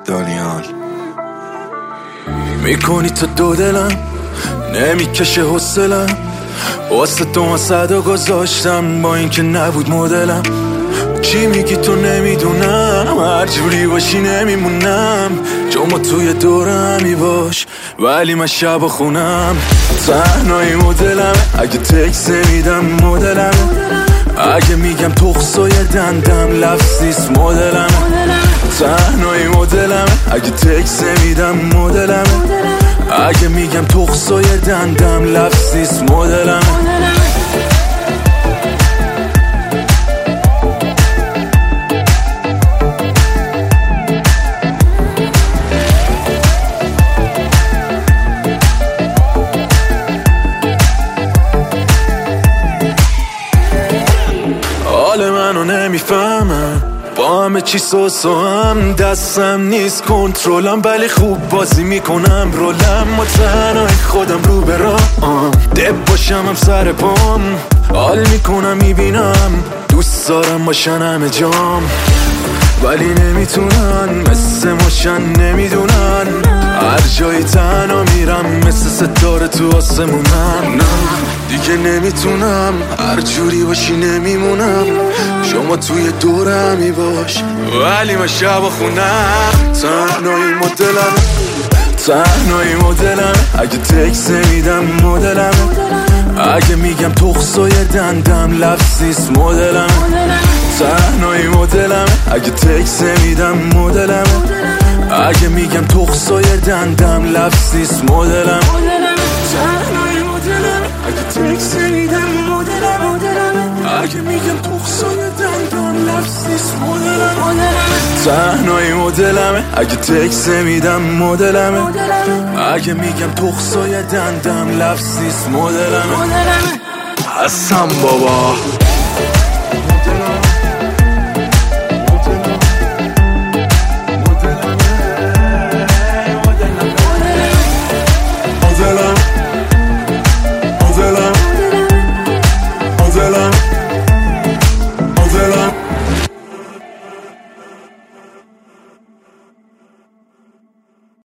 دانیال میکنی تو دو دلم نمیکشه حوصلم واسه تو صدا گذاشتم با اینکه نبود مدلم چی میگی تو نمیدونم هر جوری باشی نمیمونم چون ما توی دورمی باش ولی من شب خونم تنهایی مدلم اگه تکس میدم مدلم اگه میگم تخصای دندم لفظیست مدلم تنهایی مدلم اگه تکس میدم مدلم اگه میگم تخصای دندم لفظیست مدلم حال منو نمیفهمم با همه چی سوسوام دستم نیست کنترلم ولی خوب بازی میکنم رولم و تنهای خودم رو به راهم دب باشم هم سر پام حال میکنم میبینم دوست دارم باشن همه جام ولی نمیتونن مثل ماشن نمیدونن هر جایی تنها میرم مثل ستاره تو آسمونم نه دیگه نمیتونم هر جوری باشی نمیمونم شما توی دورمی باش ولی من شب خونم تنهایی مدلم تنهایی مدلم اگه تکس میدم مدلم اگه میگم تخصای دندم لفظیست مدلم تنهایی مدلم اگه تکس میدم مدلم اگه میگم تخصای دندم لفظیست مدلم تنهایی مدلم اگه تکس میدم مدلم اگه میگم تخصای دندم لفظیست مدلم تنهایی مدلم اگه تکس میدم مدلم اگه میگم تخصای دندم لفظیست مدلم هستم بابا